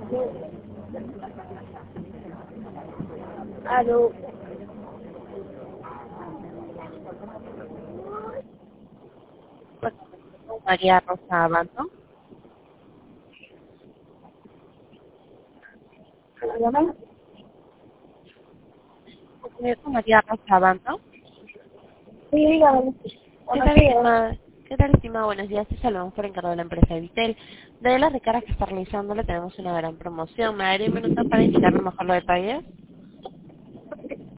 Aló. María Rosa Abando. ¿Llaman? María Rosa Abando. Sí, dígame. ¿Qué Buenos tal, días. estimada? ¿Qué tal, estimada? Buenos días. Te saludamos por encargo de la empresa Vitel. De las recargas que está realizando le tenemos una gran promoción. ¿Me daría un minuto para indicarle mejor los detalles?